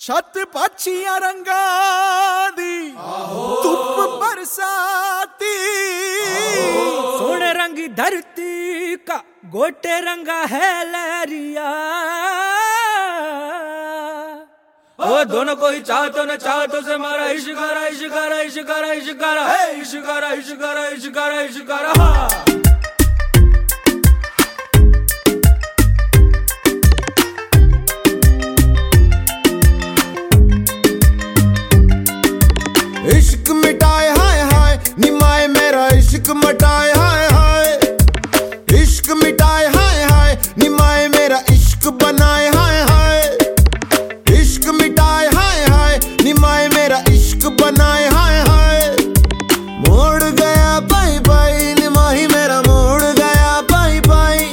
छत पाछियां रंगा दी धुप बरसाती, सोने रंगी धरती का गोटे रंगा है लहरिया। ओ दोनों को ही चाहतो न चाहतो से मारा इश्कारा इश्कारा इश्कारा इश्कारा है इश्कारा इश्कारा इश्कारा इश्कारा। हाँ इश्क मिटाए हाय हाय निमाए मेरा इश्क मटाए हाय हाय, इश्क मिटाए हाय हाय निमाए मेरा इश्क बनाए हाय हाय, इश्क मिटाए हाय हाय निमाए मेरा इश्क बनाए हाय हाय। मोड़ गया बाई बाई निमाही मेरा मोड़ गया बाई बाई।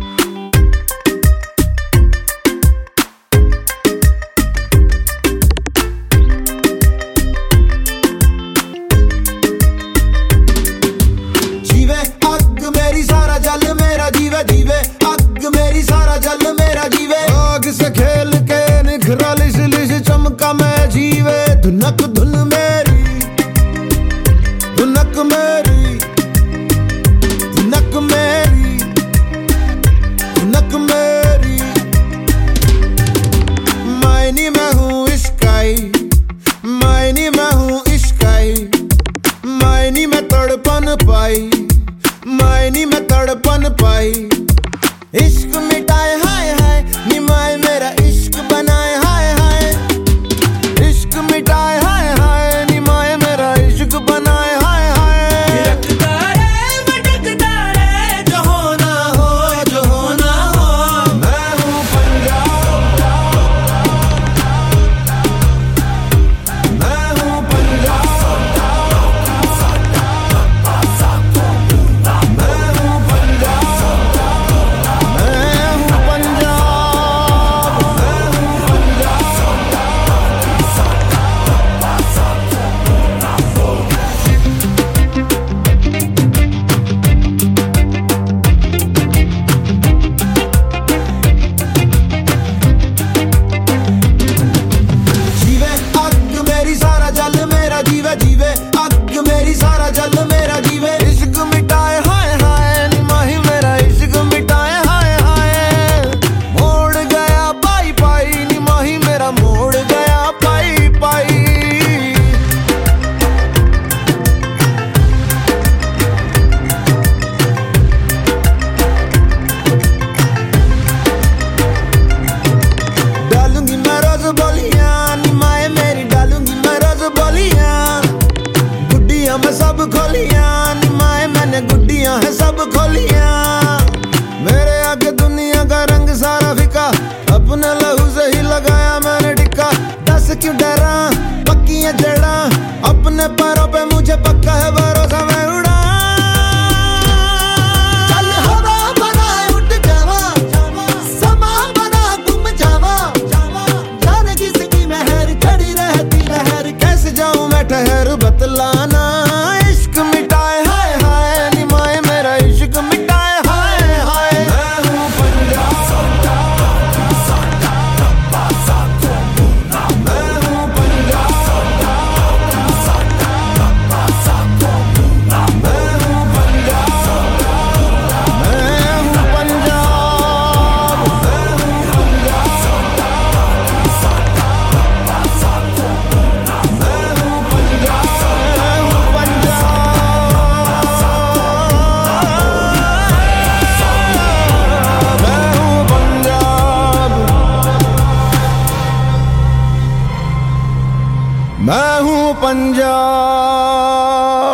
जीवे अग मेरी सारा जल मेरा जीवे जीवे अग मेरी सारा जल मेरा जीवे। आग से खेल के निखरा लिश लिश चमका मैं जीवे। धुनक धुन मेरी धुनक मेरी धुनक मेरी धुनक मेरी। मायनी मैं हूँ इश्काई मायनी मैं हूँ इश्काई, मायनी मैं तड़पन पाई मायनी मैं तड़पन पाई। इश्क मिटाए हाय हाय निमाए मेरा इश्क बनाए हाय हाय, इश्क मिटाए हाय हाय निमाए मेरा इश्क बनाए हाय हाय। भटकता रे जो होना हो जो होना हो। मैं हूँ पंजाब मैं हूँ पंजाब मैं हूँ पंजाब मैं हूँ पंजाब मैं हूँ जीवे अग मेरी सारा जल मेरा जीवे जीवे अग मेरी सारा जल मेरा जीवे। इश्क मिटाए हाय हाय निमाही मेरा इश्क मिटाए हाय हाय। मोड़ गया पाई पाई निमाही मेरा मोड़ गया पाई पाई। डालूंगी मैं रोज बोलियां निमाए मेरी डालूंगी मैं रोज बोलियां। गुड्डियां मैं सब खोलियां निमाए मैंने गुड्डियां है सब खोलियां। मेरे आगे दुनिया का रंग सारा फिका अपने लहू से ही लगाया मैंने टिक्का। दस क्यों डरा पक्की है जड़ा अपने पैरों पे मुझे पक्का है भरोसा मैं उड़ा। चल हवा बना उठ जावा समा बना गुम जावा। जाने किसकी मेहर खड़ी रहती लहर कैसे जाऊं मैं ठहर बतलाना। इश्क मिटाए हाय हाय निमाए मेरा इश्क मिटाए हाय हाय। मैं हूँ पंजाब मैं हूँ पंजाब मैं हूँ पंजाब मैं हूँ पंजाब मैं हूँ मैं हूँ पंजाब।